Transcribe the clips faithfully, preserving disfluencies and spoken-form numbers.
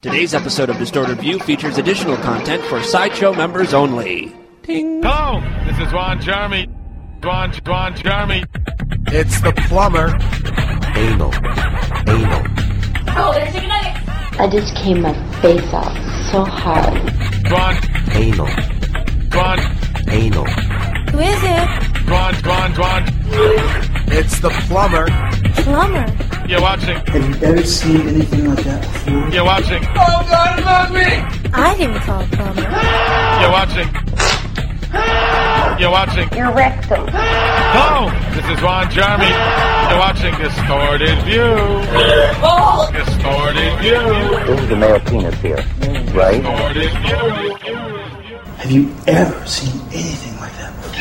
Today's episode of Distorted View features additional content for Sideshow members only. Ting. Hello, this is Ron Jeremy. Ron, Ron Jeremy. It's the plumber. Anal. Anal. Oh, there's chicken nuggets. I just came my face off so hard. Ron. Anal. Ron. Anal. Who is it? Ron, Ron, Ron. It's the plumber. Plumber. You're watching. Have you ever seen anything like that before? You're watching. Oh, God, love me! I didn't call it plumber. You're watching. You're watching. You're rectum. Hello, this is Ron Jeremy. You're watching Distorted View. Distorted View. This is the male penis here, right? Distorted View. Have you ever seen anything like that before?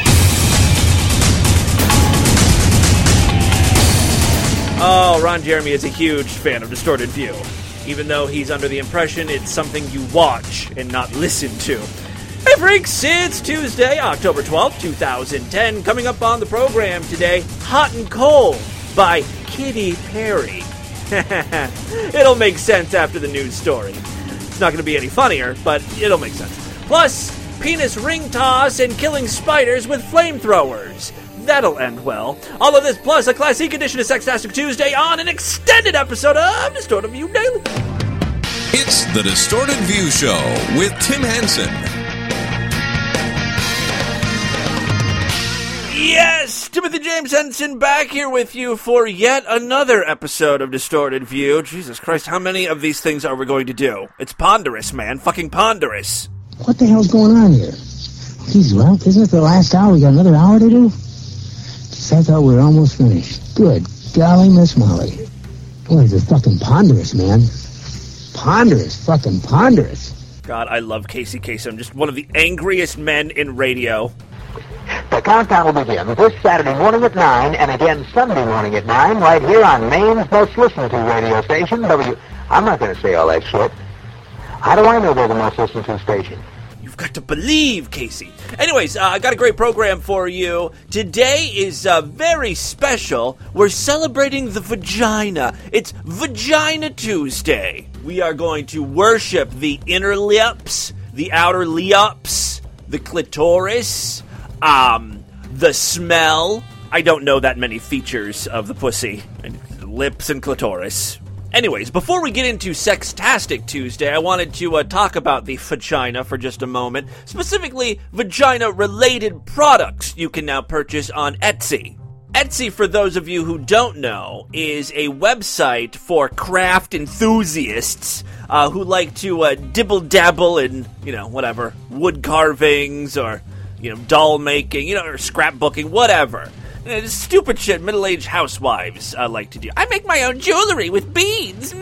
Oh, Ron Jeremy is a huge fan of Distorted View, even though he's under the impression it's something you watch and not listen to. Hey freaks, it's Tuesday, October twelfth, twenty ten. Coming up on the program today, Hot and Cold by Katy Perry. It'll make sense after the news story. It's not going to be any funnier, but it'll make sense. Plus, penis ring toss and killing spiders with flamethrowers. That'll end well. All of this plus a classic edition of Sextastic Tuesday on an extended episode of Distorted View Daily. It's the Distorted View Show with Tim Henson. Yes, Timothy James Henson back here with you for yet another episode of Distorted View. Jesus Christ, how many of these things are we going to do? It's ponderous, man. Fucking ponderous. What the hell's going on here? Geez, well, isn't it the last hour? We got another hour to do? I thought we were almost finished. Good golly, Miss Molly. Boy, this is fucking ponderous, man. Ponderous, fucking ponderous. God, I love Casey Kasem. Just one of the angriest men in radio. The countdown will begin this Saturday morning at nine, and again Sunday morning at nine, right here on Maine's most listened to radio station, W... I'm not going to say all that shit. How do I know they're the most listened to station? You've got to believe, Casey. Anyways, uh, I got a great program for you. Today is uh, very special. We're celebrating the vagina. It's Vagina Tuesday. We are going to worship the inner lips, the outer lips, the clitoris, um, the smell. I don't know that many features of the pussy. Lips and clitoris. Anyways, before we get into Sextastic Tuesday, I wanted to uh, talk about the vagina for just a moment. Specifically, vagina-related products you can now purchase on Etsy. Etsy, for those of you who don't know, is a website for craft enthusiasts uh, who like to uh, dibble-dabble in, you know, whatever, wood carvings or, you know, doll making, you know, or scrapbooking, whatever. You know, stupid shit middle-aged housewives uh, like to do. I make my own jewelry with beads.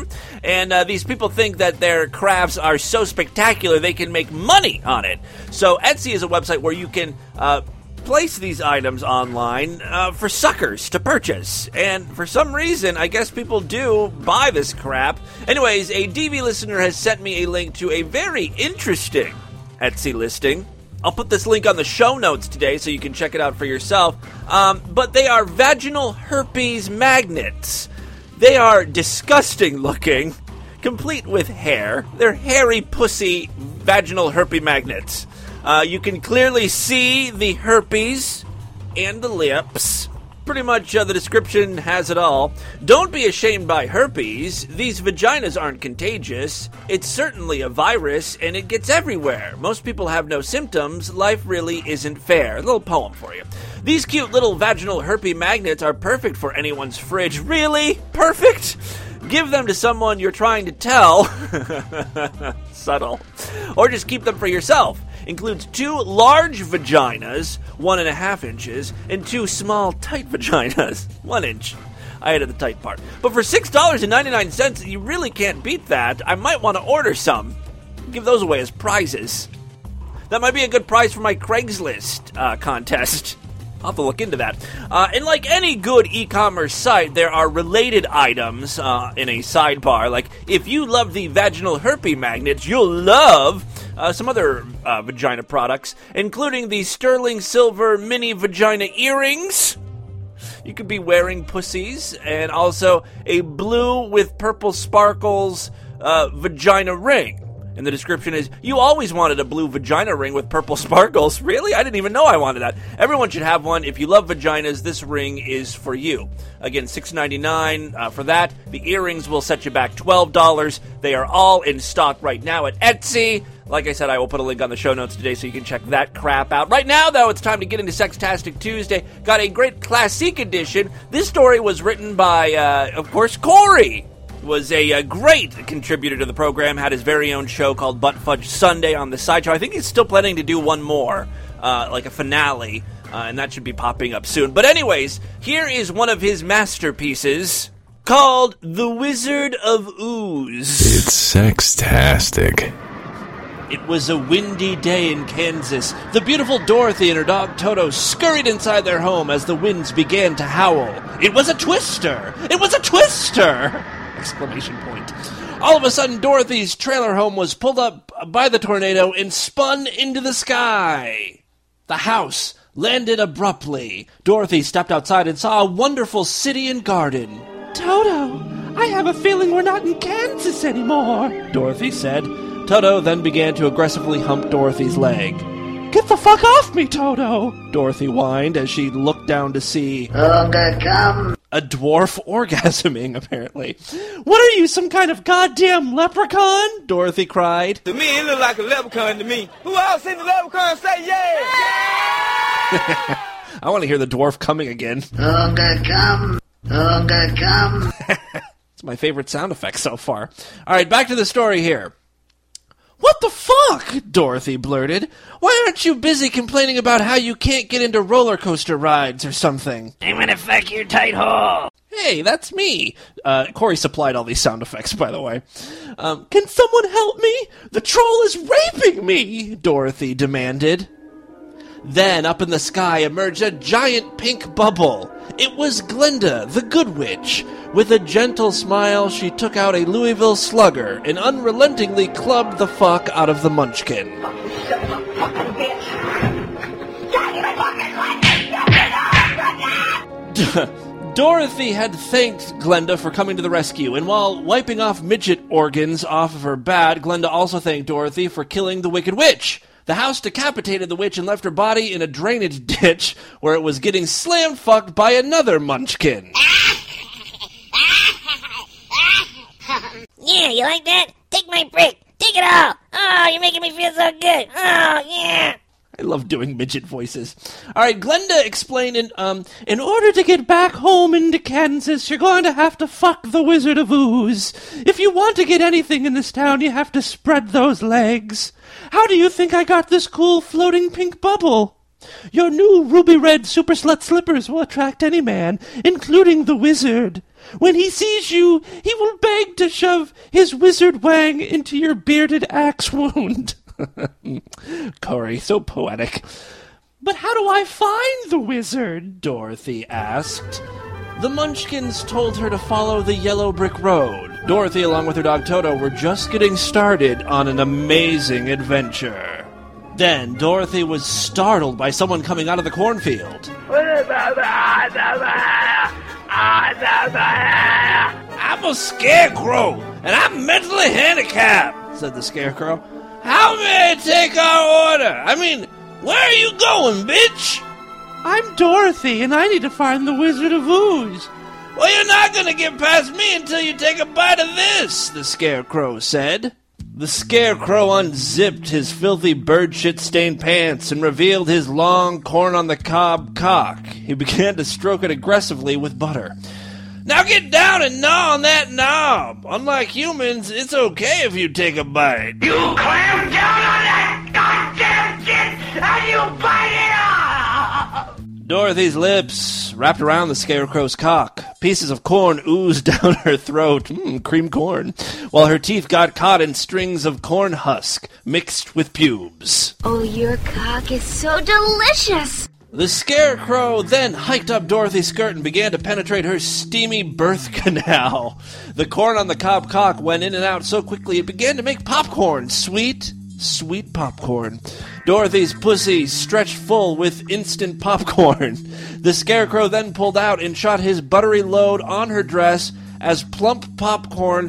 And uh, these people think that their crafts are so spectacular they can make money on it. So Etsy is a website where you can uh, place these items online uh, for suckers to purchase. And for some reason, I guess people do buy this crap. Anyways, a D V listener has sent me a link to a very interesting Etsy listing. I'll put this link on the show notes today so you can check it out for yourself. Um, but they are vaginal herpes magnets. They are disgusting looking, complete with hair. They're hairy pussy vaginal herpes magnets. Uh, you can clearly see the herpes and the lips. Pretty much uh, the description has it all. Don't be ashamed by herpes. These vaginas aren't contagious. It's certainly a virus, and it gets everywhere. Most people have no symptoms. Life really isn't fair. A little poem for you. These cute little vaginal herpes magnets are perfect for anyone's fridge. Really? Perfect? Give them to someone you're trying to tell. Subtle. Or just keep them for yourself. Includes two large vaginas, one and a half inches, and two small, tight vaginas, one inch. I added the tight part. But for six dollars and ninety-nine cents, you really can't beat that. I might want to order some. Give those away as prizes. That might be a good prize for my Craigslist uh, contest. I'll have to look into that. Uh, and like any good e-commerce site, there are related items uh, in a sidebar. Like, if you love the vaginal herpes magnets, you'll love uh, some other uh, vagina products, including the sterling silver mini vagina earrings. You could be wearing pussies, and also a blue with purple sparkles uh, vagina ring. And the description is, you always wanted a blue vagina ring with purple sparkles. Really? I didn't even know I wanted that. Everyone should have one. If you love vaginas, this ring is for you. Again, six ninety-nine uh, for that. The earrings will set you back twelve dollars. They are all in stock right now at Etsy. Like I said, I will put a link on the show notes today so you can check that crap out. Right now, though, it's time to get into Sextastic Tuesday. Got a great classique edition. This story was written by, uh, of course, Corey. Was a, a great contributor to the program, had his very own show called Butt Fudge Sunday on the Sideshow. I think he's still planning to do one more, uh, like a finale, uh, and that should be popping up soon. But anyways, here is one of his masterpieces called The Wizard of Ooze. It's sextastic. It was a windy day in Kansas. The beautiful Dorothy and her dog Toto scurried inside their home as the winds began to howl. It was a twister! It was a twister! Exclamation point. All of a sudden, Dorothy's trailer home was pulled up by the tornado and spun into the sky. The house landed abruptly. Dorothy stepped outside and saw a wonderful city and garden. Toto, I have a feeling we're not in Kansas anymore, Dorothy said. Toto then began to aggressively hump Dorothy's leg. Get the fuck off me, Toto, Dorothy whined as she looked down to see Longer come. a dwarf orgasming, apparently. What are you, some kind of goddamn leprechaun? Dorothy cried. To me, it look like a leprechaun to me. Who else seen the leprechaun say yeah? I want to hear the dwarf coming again. Longer come. Longer come. It's my favorite sound effect so far. All right, back to the story here. What the fuck? Dorothy blurted. Why aren't you busy complaining about how you can't get into roller coaster rides or something? I'm gonna fuck your tight hole. Hey, that's me. Uh, Corey supplied all these sound effects, by the way. Um, can someone help me? The troll is raping me, Dorothy demanded. Then, up in the sky emerged a giant pink bubble. It was Glenda, the Good Witch. With a gentle smile, she took out a Louisville Slugger and unrelentingly clubbed the fuck out of the Munchkin. Dorothy had thanked Glenda for coming to the rescue, and while wiping off midget organs off of her bat, Glenda also thanked Dorothy for killing the Wicked Witch. The house decapitated the witch and left her body in a drainage ditch where it was getting slam-fucked by another Munchkin. Yeah, you like that? Take my brick. Take it all. Oh, you're making me feel so good. Oh, yeah. I love doing midget voices. All right, Glenda explained, in, um, in order to get back home into Kansas, you're going to have to fuck the Wizard of Ooze. If you want to get anything in this town, you have to spread those legs. How do you think I got this cool floating pink bubble? Your new ruby red super slut slippers will attract any man, including the wizard. When he sees you, he will beg to shove his wizard wang into your bearded axe wound. Corey, so poetic. But how do I find the wizard? Dorothy asked. The Munchkins told her to follow the yellow brick road. Dorothy, along with her dog Toto, were just getting started on an amazing adventure. Then Dorothy was startled by someone coming out of the cornfield. I'm a scarecrow, and I'm mentally handicapped, said the scarecrow. How may I take our order? I mean, where are you going, bitch? I'm Dorothy, and I need to find the Wizard of Ooze. Well, you're not going to get past me until you take a bite of this, the scarecrow said. The scarecrow unzipped his filthy bird shit-stained pants and revealed his long corn-on-the-cob cock. He began to stroke it aggressively with butter. Now get down and gnaw on that knob. Unlike humans, it's okay if you take a bite. You clamp down on that goddamn shit and you bite it off! Dorothy's lips wrapped around the scarecrow's cock. Pieces of corn oozed down her throat, mm, cream corn, while her teeth got caught in strings of corn husk mixed with pubes. Oh, your cock is so delicious! The scarecrow then hiked up Dorothy's skirt and began to penetrate her steamy birth canal. The corn on the cob cock went in and out so quickly it began to make popcorn. Sweet, sweet popcorn. Dorothy's pussy stretched full with instant popcorn. The scarecrow then pulled out and shot his buttery load on her dress as plump popcorn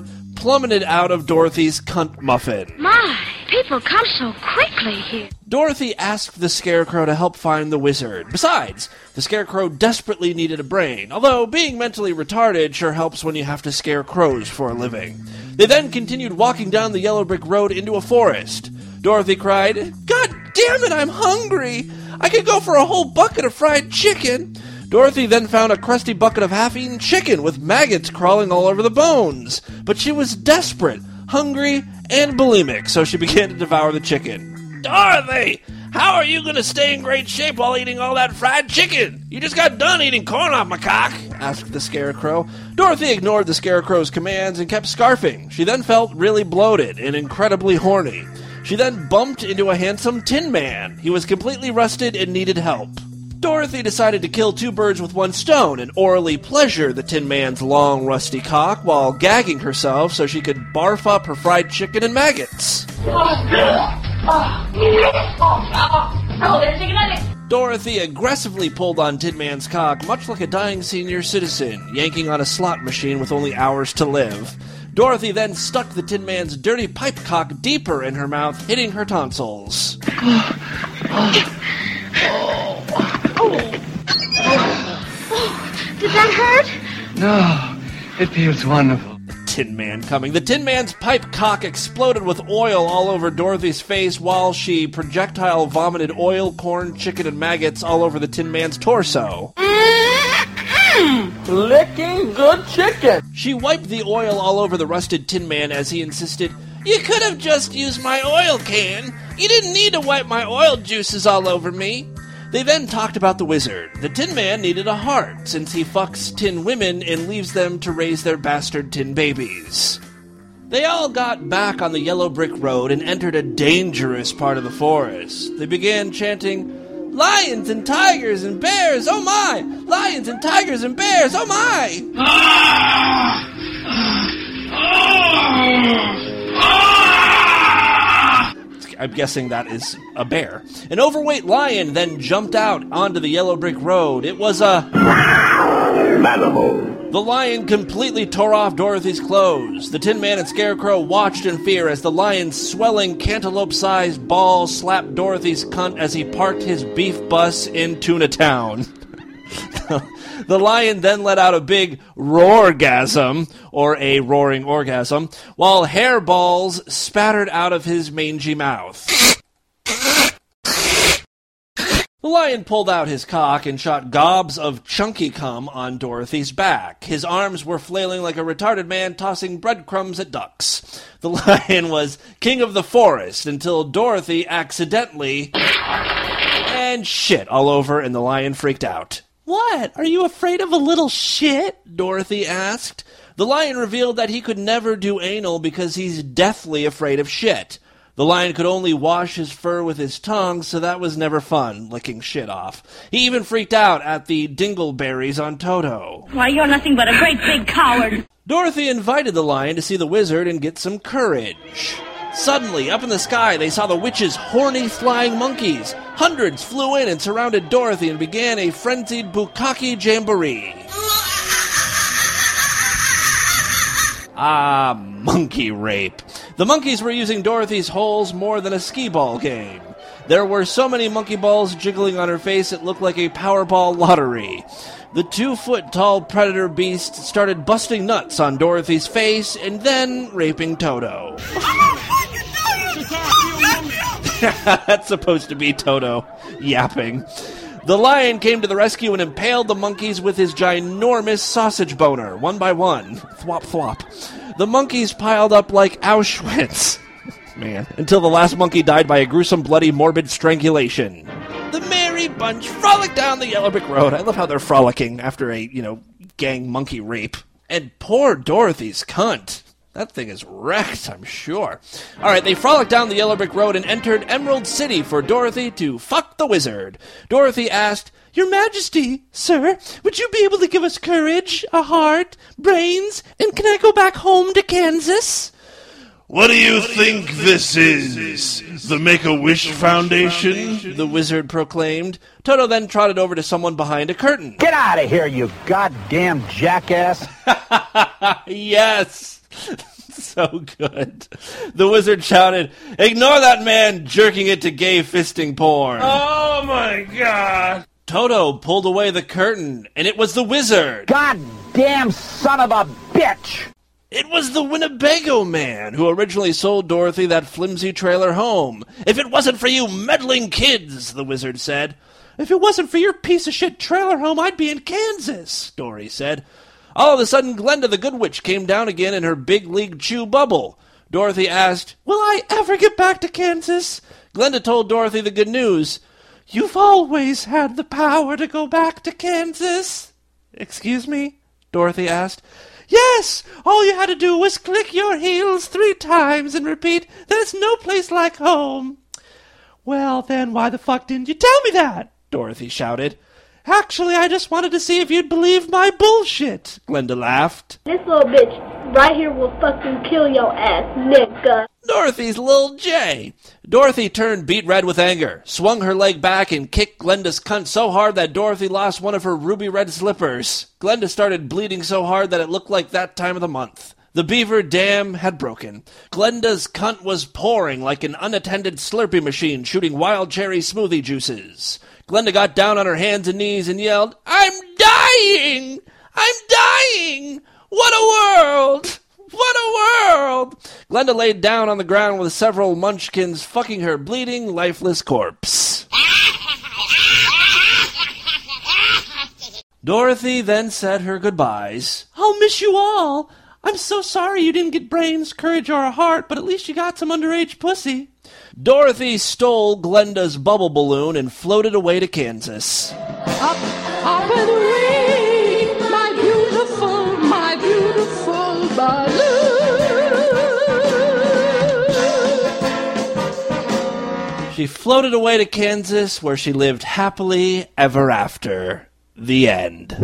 plummeted out of Dorothy's cunt muffin. My, people come so quickly here. Dorothy asked the Scarecrow to help find the wizard. Besides, the Scarecrow desperately needed a brain, although being mentally retarded sure helps when you have to scare crows for a living. They then continued walking down the yellow brick road into a forest. Dorothy cried, "God damn it, I'm hungry! I could go for a whole bucket of fried chicken!" Dorothy then found a crusty bucket of half-eaten chicken with maggots crawling all over the bones. But she was desperate, hungry, and bulimic, so she began to devour the chicken. "Dorothy, how are you going to stay in great shape while eating all that fried chicken? You just got done eating corn off my cock," asked the Scarecrow. Dorothy ignored the Scarecrow's commands and kept scarfing. She then felt really bloated and incredibly horny. She then bumped into a handsome Tin Man. He was completely rusted and needed help. Dorothy decided to kill two birds with one stone and orally pleasure the Tin Man's long, rusty cock while gagging herself so she could barf up her fried chicken and maggots. Dorothy aggressively pulled on Tin Man's cock, much like a dying senior citizen, yanking on a slot machine with only hours to live. Dorothy then stuck the Tin Man's dirty pipe cock deeper in her mouth, hitting her tonsils. Did that hurt? No, it feels wonderful. The Tin Man coming. The Tin Man's pipe cock exploded with oil all over Dorothy's face while she projectile vomited oil, corn, chicken, and maggots all over the Tin Man's torso. Licking good chicken. She wiped the oil all over the rusted Tin Man as he insisted, "You could have just used my oil can. You didn't need to wipe my oil juices all over me." They then talked about the wizard. The Tin Man needed a heart, since he fucks tin women and leaves them to raise their bastard tin babies. They all got back on the yellow brick road and entered a dangerous part of the forest. They began chanting, "Lions and tigers and bears, oh my! Lions and tigers and bears, oh my!" Ah! Ah! Ah! I'm guessing that is a bear. An overweight lion then jumped out onto the yellow brick road. It was a... Manimal. The lion completely tore off Dorothy's clothes. The Tin Man and Scarecrow watched in fear as the lion's swelling cantaloupe-sized ball slapped Dorothy's cunt as he parked his beef bus in Tuna Town. The lion then let out a big roargasm, or a roaring orgasm, while hairballs spattered out of his mangy mouth. The lion pulled out his cock and shot gobs of chunky cum on Dorothy's back. His arms were flailing like a retarded man tossing breadcrumbs at ducks. The lion was king of the forest until Dorothy accidentally... and shit all over, and the lion freaked out. "What? Are you afraid of a little shit?" Dorothy asked. The lion revealed that he could never do anal because he's deathly afraid of shit. The lion could only wash his fur with his tongue, so that was never fun, licking shit off. He even freaked out at the dingleberries on Toto. "Why, you're nothing but a great big coward." Dorothy invited the lion to see the wizard and get some courage. Suddenly, up in the sky, they saw the witch's horny flying monkeys. Hundreds flew in and surrounded Dorothy and began a frenzied bukkake jamboree. Ah, monkey rape. The monkeys were using Dorothy's holes more than a skee-ball game. There were so many monkey balls jiggling on her face it looked like a Powerball lottery. The two-foot-tall predator beast started busting nuts on Dorothy's face and then raping Toto. That's supposed to be Toto yapping. The lion came to the rescue and impaled the monkeys with his ginormous sausage boner, one by one. Thwop, thwop. The monkeys piled up like Auschwitz. Man. Until the last monkey died by a gruesome, bloody, morbid strangulation. The merry bunch frolicked down the yellow brick road. I love how they're frolicking after a, you know, gang monkey rape. And poor Dorothy's cunt. That thing is wrecked, I'm sure. All right, they frolicked down the yellow brick road and entered Emerald City for Dorothy to fuck the wizard. Dorothy asked, "Your Majesty, sir, would you be able to give us courage, a heart, brains, and can I go back home to Kansas?" "What do you think this is? The Make-A-Wish Foundation?" the wizard proclaimed. Toto then trotted over to someone behind a curtain. "Get out of here, you goddamn jackass!" Yes! So good. The wizard shouted, "Ignore that man jerking it to gay fisting porn." Oh my god. Toto pulled away the curtain, and it was the wizard. Goddamn son of a bitch! It was the Winnebago man who originally sold Dorothy that flimsy trailer home. "If it wasn't for you meddling kids," the wizard said. "If it wasn't for your piece of shit trailer home, I'd be in Kansas," Dory said. All of a sudden, Glenda the Good Witch came down again in her big league chew bubble. Dorothy asked, "Will I ever get back to Kansas?" Glenda told Dorothy the good news. "You've always had the power to go back to Kansas." "Excuse me?" Dorothy asked. "Yes, all you had to do was click your heels three times and repeat, 'There's no place like home.'" "Well, then why the fuck didn't you tell me that?" Dorothy shouted. "Actually, I just wanted to see if you'd believe my bullshit," Glenda laughed. "This little bitch right here will fucking kill your ass, nigga." Dorothy's little J. Dorothy turned beet red with anger, swung her leg back, and kicked Glenda's cunt so hard that Dorothy lost one of her ruby red slippers. Glenda started bleeding so hard that it looked like that time of the month. The beaver dam had broken. Glenda's cunt was pouring like an unattended Slurpee machine shooting wild cherry smoothie juices. Glenda got down on her hands and knees and yelled, "I'm dying! I'm dying! What a world! What a world!" Glenda laid down on the ground with several munchkins fucking her bleeding, lifeless corpse. Dorothy then said her goodbyes. "I'll miss you all. I'm so sorry you didn't get brains, courage, or a heart, but at least you got some underage pussy." Dorothy stole Glenda's bubble balloon and floated away to Kansas. Up, up and away, my beautiful, my beautiful balloon. She floated away to Kansas, where she lived happily ever after. The end.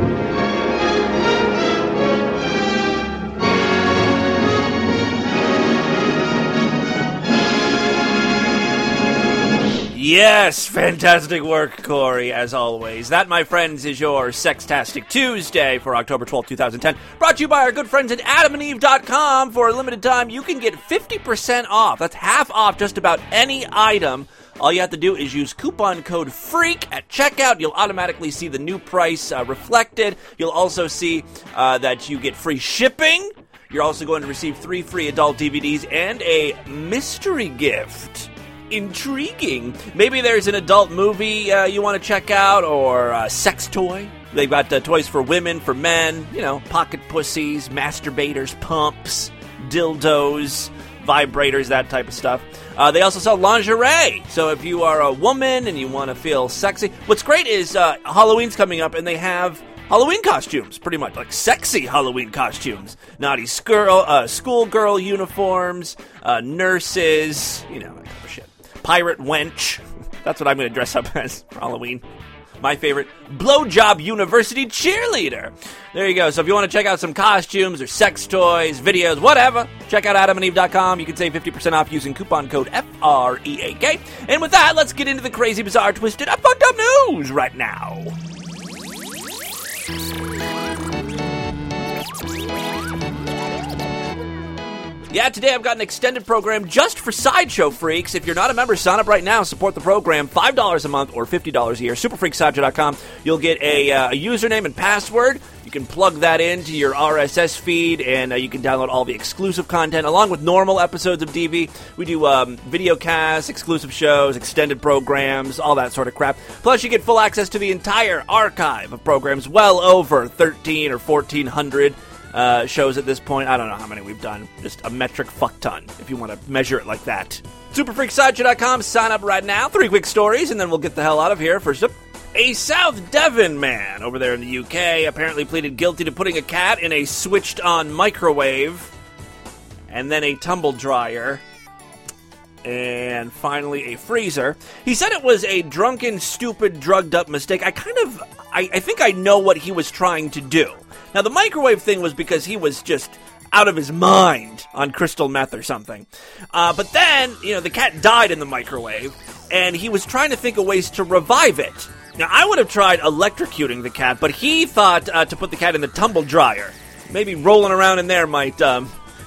Yes, fantastic work, Corey, as always. That, my friends, is your Sextastic Tuesday for October twelfth, twenty ten. Brought to you by our good friends at adam and eve dot com. For a limited time, you can get fifty percent off. That's half off just about any item. All you have to do is use coupon code FREAK at checkout. You'll automatically see the new price uh, reflected. You'll also see uh, that you get free shipping. You're also going to receive three free adult D V Ds and a mystery gift. Intriguing. Maybe there's an adult movie uh, you want to check out, or a sex toy. They've got uh, toys for women, for men, you know, pocket pussies, masturbators, pumps, dildos, vibrators, that type of stuff. Uh, they also sell lingerie. So if you are a woman and you want to feel sexy, what's great is uh, Halloween's coming up and they have Halloween costumes, pretty much, like sexy Halloween costumes. Naughty skirl, uh, schoolgirl uniforms, uh, nurses, you know, that type of shit. Pirate wench. That's what I'm going to dress up as for Halloween. My favorite, blowjob university cheerleader. There you go. So if you want to check out some costumes or sex toys, videos, whatever, check out adam and eve dot com. You can save fifty percent off using coupon code F R E A K. And with that, let's get into the crazy, bizarre, twisted, up, fucked up news right now. Yeah, today I've got an extended program just for Sideshow freaks. If you're not a member, sign up right now. Support the program. five dollars a month or fifty dollars a year. super freak sideshow dot com. You'll get a, uh, a username and password. You can plug that into your R S S feed, and uh, you can download all the exclusive content, along with normal episodes of D V. We do um, video casts, exclusive shows, extended programs, all that sort of crap. Plus, you get full access to the entire archive of programs, well over thirteen or fourteen hundred Uh, shows at this point. I don't know how many we've done. Just a metric fuck ton, if you want to measure it like that. super freak sideshow dot com. Sign up right now. Three quick stories, and then we'll get the hell out of here. First up, a South Devon man over there in the U K apparently pleaded guilty to putting a cat in a switched-on microwave, and then a tumble dryer, and finally a freezer. He said it was a drunken, stupid, drugged-up mistake. I kind of... I, I think I know what he was trying to do. Now, the microwave thing was because he was just out of his mind on crystal meth or something. Uh, but then, you know, the cat died in the microwave, and he was trying to think of ways to revive it. Now, I would have tried electrocuting the cat, but he thought uh, to put the cat in the tumble dryer. Maybe rolling around in there might um,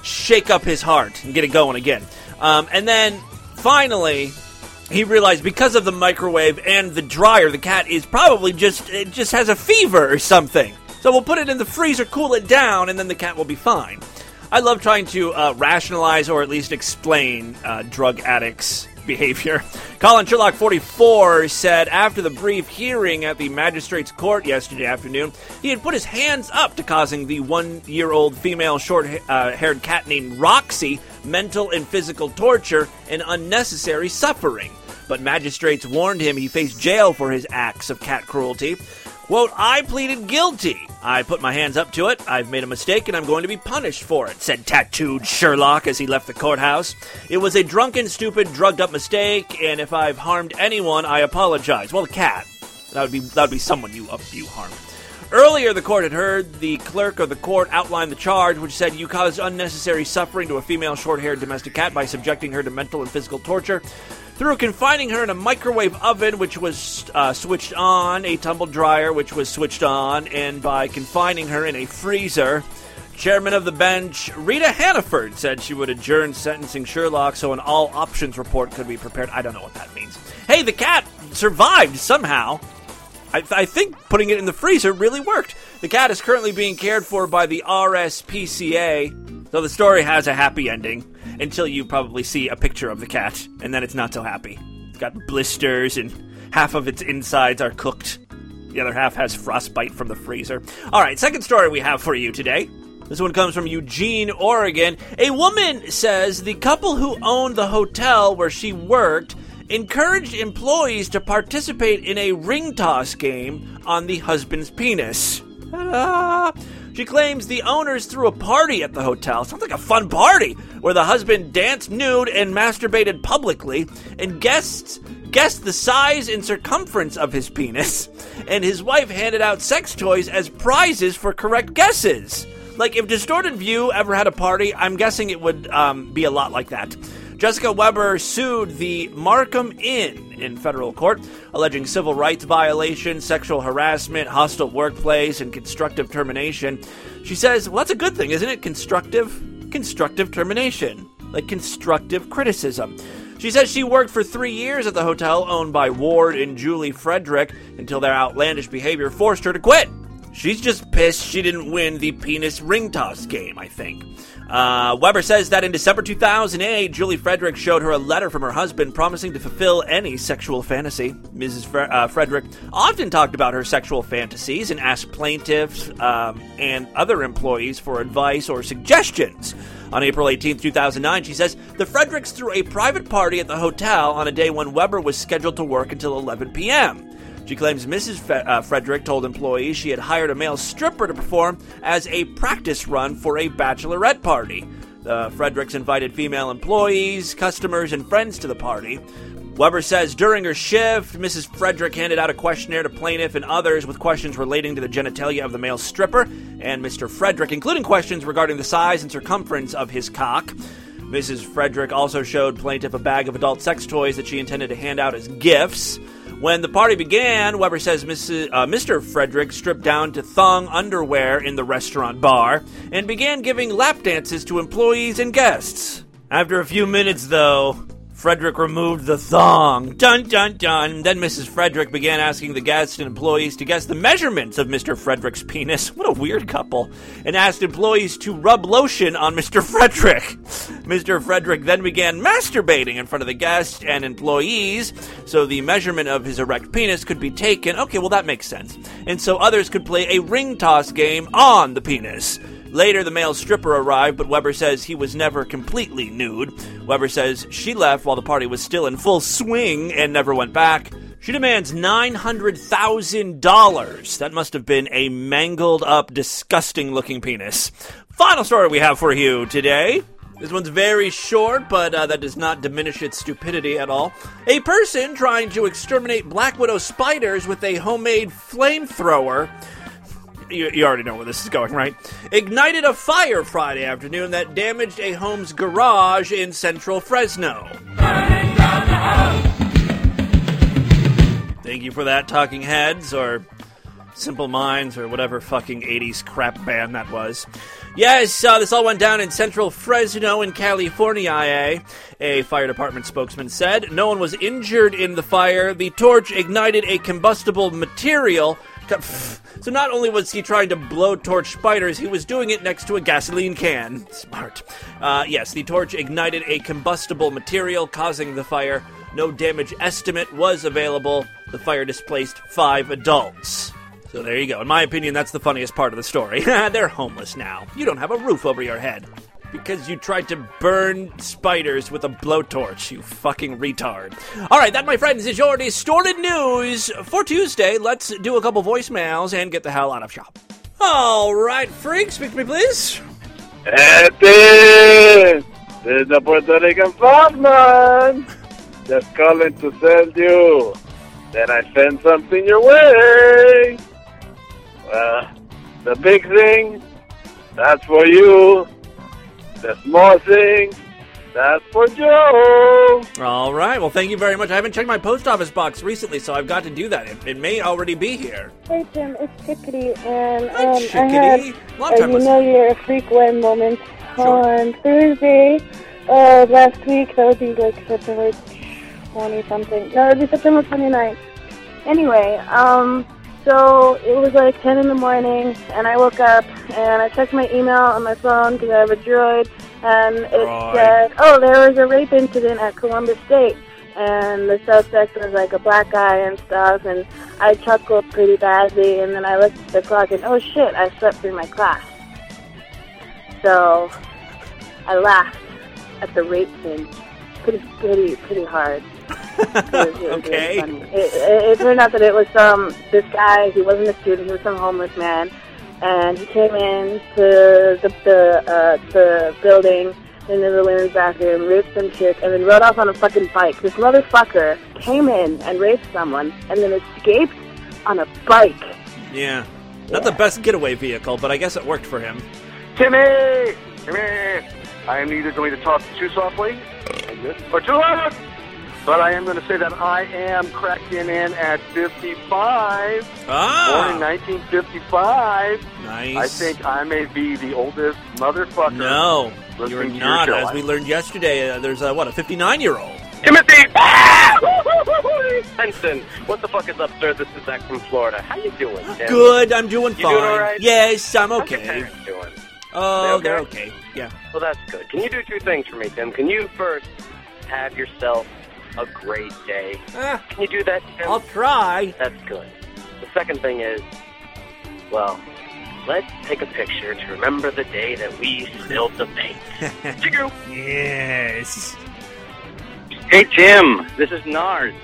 shake up his heart and get it going again. Um, and then, finally, he realized because of the microwave and the dryer, the cat is probably just, it just has a fever or something. So we'll put it in the freezer, cool it down, and then the cat will be fine. I love trying to uh, rationalize or at least explain uh, drug addicts' behavior. Colin Sherlock forty-four said after the brief hearing at the magistrate's court yesterday afternoon, he had put his hands up to causing the one-year-old female short-haired cat named Roxy mental and physical torture and unnecessary suffering. But magistrates warned him he faced jail for his acts of cat cruelty. Quote, I pleaded guilty. I put my hands up to it. I've made a mistake and I'm going to be punished for it, said tattooed Sherlock as he left the courthouse. It was a drunken, stupid, drugged-up mistake, and if I've harmed anyone, I apologize. Well, the cat. That would be that would be someone you, uh, you harmed. Earlier, the court had heard the clerk of the court outline the charge, which said you caused unnecessary suffering to a female short-haired domestic cat by subjecting her to mental and physical torture through confining her in a microwave oven, which was uh, switched on, a tumble dryer, which was switched on, and by confining her in a freezer. Chairman of the bench, Rita Hannaford, said she would adjourn sentencing Sherlock so an all-options report could be prepared. I don't know what that means. Hey, the cat survived somehow. I, th- I think putting it in the freezer really worked. The cat is currently being cared for by the R S P C A, so the story has a happy ending. Until you probably see a picture of the cat, and then it's not so happy. It's got blisters, and half of its insides are cooked. The other half has frostbite from the freezer. All right, second story we have for you today. This one comes from Eugene, Oregon. A woman says the couple who owned the hotel where she worked encouraged employees to participate in a ring toss game on the husband's penis. Ta-da! She claims the owners threw a party at the hotel. Sounds like a fun party, where the husband danced nude and masturbated publicly, and guests guessed the size and circumference of his penis, and his wife handed out sex toys as prizes for correct guesses. Like, if Distorted View ever had a party, I'm guessing it would um, be a lot like that. Jessica Weber sued the Markham Inn in federal court, alleging civil rights violations, sexual harassment, hostile workplace, and constructive termination. She says, well, that's a good thing, isn't it? Constructive? Constructive termination. Like constructive criticism. She says she worked for three years at the hotel owned by Ward and Julie Frederick until their outlandish behavior forced her to quit. She's just pissed she didn't win the penis ring toss game, I think. Uh, Weber says that in December two thousand eight, Julie Frederick showed her a letter from her husband promising to fulfill any sexual fantasy. Missus Fre- uh, Frederick often talked about her sexual fantasies and asked plaintiffs um, and other employees for advice or suggestions. On April eighteenth, two thousand nine, she says, the Fredericks threw a private party at the hotel on a day when Weber was scheduled to work until eleven p.m. She claims Missus Fe- uh, Frederick told employees she had hired a male stripper to perform as a practice run for a bachelorette party. The Fredericks invited female employees, customers, and friends to the party. Weber says during her shift, Missus Frederick handed out a questionnaire to plaintiff and others with questions relating to the genitalia of the male stripper and Mister Frederick, including questions regarding the size and circumference of his cock. Missus Frederick also showed plaintiff a bag of adult sex toys that she intended to hand out as gifts. When the party began, Weber says Missus Uh, Mister Frederick stripped down to thong underwear in the restaurant bar and began giving lap dances to employees and guests. After a few minutes, though, Frederick removed the thong. Dun, dun, dun. Then Missus Frederick began asking the guests and employees to guess the measurements of Mister Frederick's penis. What a weird couple. And asked employees to rub lotion on Mister Frederick. Mister Frederick then began masturbating in front of the guests and employees so the measurement of his erect penis could be taken. Okay, well, that makes sense. And so others could play a ring toss game on the penis. Later, the male stripper arrived, but Weber says he was never completely nude. Weber says she left while the party was still in full swing and never went back. She demands nine hundred thousand dollars. That must have been a mangled up, disgusting-looking penis. Final story we have for you today. This one's very short, but uh, that does not diminish its stupidity at all. A person trying to exterminate black widow spiders with a homemade flamethrower... You, you already know where this is going, right? Ignited a fire Friday afternoon that damaged a home's garage in central Fresno. Thank you for that, Talking Heads, or Simple Minds or whatever fucking eighties crap band that was. Yes, uh, this all went down in central Fresno in California. A fire department spokesman said no one was injured in the fire. The torch ignited a combustible material. So not only was he trying to blowtorch spiders, he was doing it next to a gasoline can. Smart. Uh, yes, the torch ignited a combustible material, causing the fire. No damage estimate was available. The fire displaced five adults. So there you go. In my opinion, that's the funniest part of the story. They're homeless now. You don't have a roof over your head. Because you tried to burn spiders with a blowtorch, you fucking retard. All right, that, my friends, is your distorted news for Tuesday. Let's do a couple voicemails and get the hell out of shop. All right, Freak, speak to me, please. Este, this is the Puerto Rican Frogman. Just calling to tell you that I sent something your way. Well, the big thing, that's for you. The small thing, that's for Joe. All right. Well, thank you very much. I haven't checked my post office box recently, so I've got to do that. It, it may already be here. Hey, Tim. It's Chickadee. And Hi, um, Chickadee. I had Long a time You listener. Know You're a Freak when moment Sure. on Thursday uh, last week. That would be like September twenty-something. No, it would be September twenty-ninth. Anyway, um... so it was like ten in the morning, and I woke up, and I checked my email on my phone because I have a Droid, and it Droid. said, oh, there was a rape incident at Columbus State, and the suspect was like a black guy and stuff, and I chuckled pretty badly, and then I looked at the clock, and oh shit, I slept through my class. So I laughed at the rape thing pretty, pretty, pretty hard. It was, it was Okay. really funny. It, it, it turned out that it was some this guy. He wasn't a student. He was some homeless man, and he came in to the the uh, the building into the women's bathroom, raped some chick, and then rode off on a fucking bike. This motherfucker came in and raped someone, and then escaped on a bike. Yeah. Not the best getaway vehicle, but I guess it worked for him. Timmy! Timmy! I am neither going to talk too softly or too loud, but I am going to say that I am cracking in at fifty-five. Ah! Born in nineteen fifty-five. Nice. I think I may be the oldest motherfucker. No, you're listening to your not. show. As we learned yesterday, uh, there's, a, what, a fifty-nine-year-old. Timothy! Benson, what the fuck is up, sir? This is Zach from Florida. How you doing, Tim? Good, I'm doing You fine. doing all right? Yes, I'm How's okay. your parents doing? Oh, They they're okay? okay. Yeah. Well, that's good. Can you do two things for me, Tim? Can you first have yourself a great day? Ah, Can you do that, Tim? I'll try. That's good. The second thing is, well, let's take a picture to remember the day that we spilled the paint. Chicoo! Yes. Hey, Tim. This is Nars.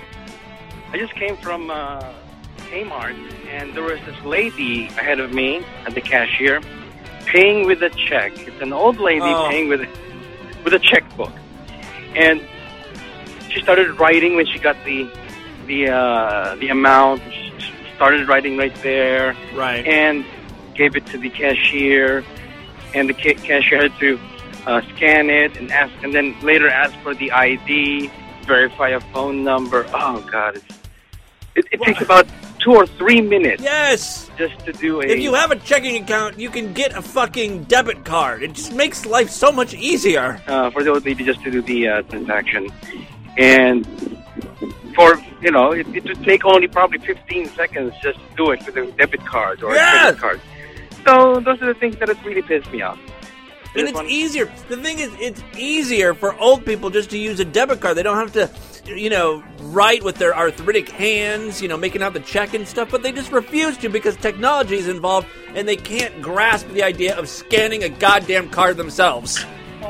I just came from uh, Kmart, and there was this lady ahead of me at the cashier paying with a check. It's an old lady Oh. paying with a, with a checkbook. And she started writing when she got the the uh, the amount. She started writing right there. Right. And gave it to the cashier, and the ca- cashier had to uh, scan it and ask, and then later ask for the I D, verify a phone number. Oh God, it's, it, it takes about two or three minutes. Yes. Just to do a. If you have a checking account, you can get a fucking debit card. It just makes life so much easier. uh, for the old lady just to do the uh, transaction, and for you know, it, it would take only probably fifteen seconds just to do it with a debit card or Yes! a credit card. So those are the things that have really pissed me off. And it's easier. The thing is, it's easier for old people just to use a debit card. They don't have to, you know, write with their arthritic hands, you know, making out the check and stuff, but they just refuse to because technology is involved and they can't grasp the idea of scanning a goddamn card themselves.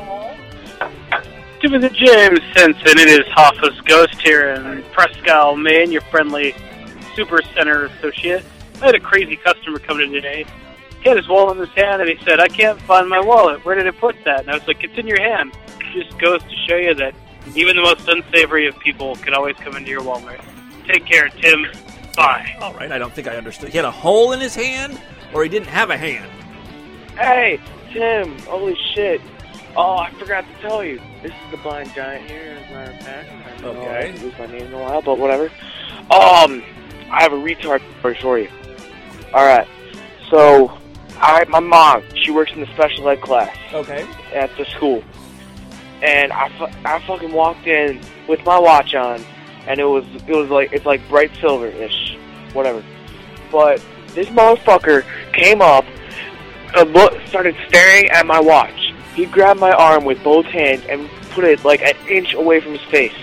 Timothy James Henson, it is Hoffa's Ghost here in Presque, Maine, your friendly super center associate. I had a crazy customer come in today. He had his wallet in his hand, and he said, I can't find my wallet. Where did I put that? And I was like, it's in your hand. It just goes to show you that even the most unsavory of people can always come into your Walmart. Take care, Tim. Bye. All right, I don't think I understood. He had a hole in his hand, or he didn't have a hand? Hey, Tim, holy shit. Oh, I forgot to tell you. This is the Blind Giant here, as a matter of fact. I don't know, I Okay. haven't used my name in a while, but whatever. Um, I have a retard story for you. All right. So, I my mom, she works in the special ed class. Okay. At the school. And I, fu- I fucking walked in with my watch on, and it was it was like it's like bright silver-ish, whatever. But this motherfucker came up and look, started staring at my watch. He grabbed my arm with both hands and put it like an inch away from his face.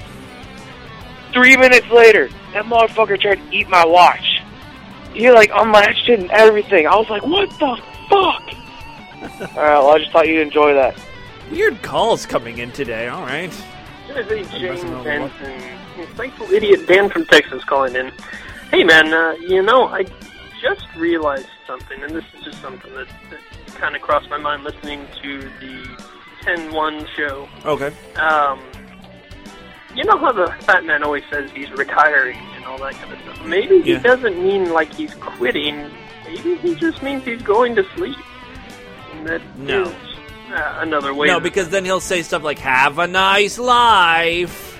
Three minutes later, that motherfucker tried to eat my watch. He like unlatched it and everything. I was like, what the fuck? Alright, well, I just thought you'd enjoy that. Weird calls coming in today, alright. Hey, James Benson. Thankful idiot Dan from Texas calling in. Hey, man, uh, you know, I just realized something, and this is just something that, that kind of crossed my mind listening to the ten one show. Okay. Um, you know how the fat man always says he's retiring and all that kind of stuff? Maybe he Yeah. doesn't mean like he's quitting. Maybe he just means he's going to sleep. And that No. is uh, another way. No, to- because then he'll say stuff like, have a nice life.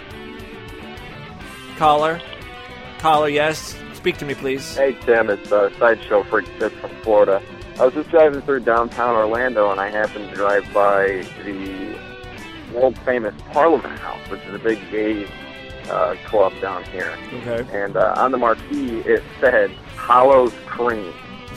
Caller? Caller, yes? Speak to me, please. Hey, Tim, it's uh, Sideshow Freak Tip from Florida. I was just driving through downtown Orlando, and I happened to drive by the world-famous Parliament House, which is a big gay uh, club down here. Okay. And uh, on the marquee, it said, Hollow's Cream.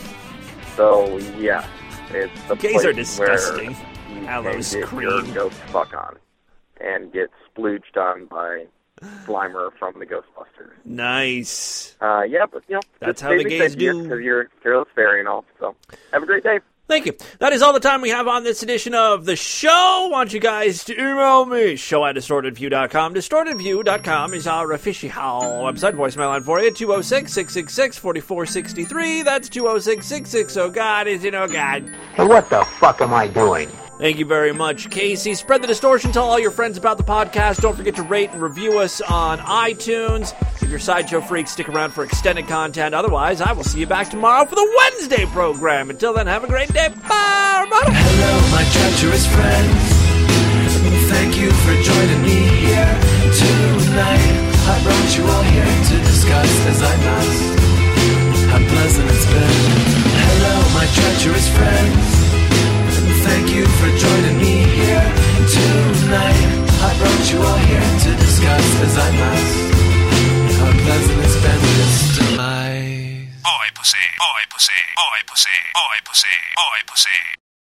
So, yeah, it's the Gays place are disgusting. where you Hollow's can get Cream. your ghost fuck on and get splooged on by Slimer from the Ghostbusters. Nice. Uh, yeah, but, you know, That's just how the maybe gays said yes, do. 'cause you're fearless fairy and all. So, have a great day. Thank you. That is all the time we have on this edition of the show. I want you guys to email me, show at distorted view dot com. distorted view dot com is our official website. Voicemail line for you, two oh six, six six six, four four six three. That's two oh six, six six zero, God is in oh God. Hey, what the fuck am I doing? Thank you very much, Casey. Spread the distortion. Tell all your friends about the podcast. Don't forget to rate and review us on iTunes. If you're Sideshow Freaks, stick around for extended content. Otherwise, I will see you back tomorrow for the Wednesday program. Until then, have a great day. Bye, everybody. Hello, my treacherous friends. Thank you for joining me here tonight. I brought you all here to discuss, as I must, how pleasant it's been. Hello, my treacherous friends. Thank you for joining me here tonight. I brought you all here to discuss, as I must, how pleasant it's been this demise. Oi, pussy. Oi, pussy. Oi, pussy. Oi, pussy. Oi, pussy.